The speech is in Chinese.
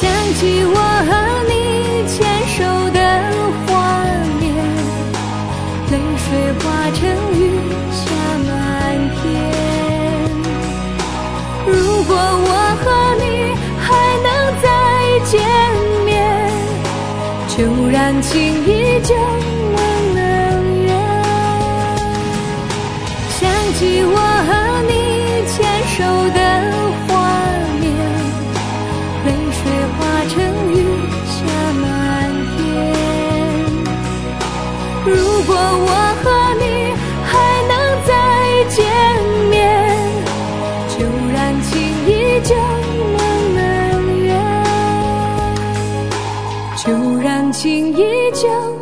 想起我和你牵手的画面，泪水化成雨下满天。如果我和你还能再见面，就让情依旧能圆。想起我和你牵手的画面，泪水化成雨下满天。如果我和你还能再见面，就让情依旧能圆，就让情依旧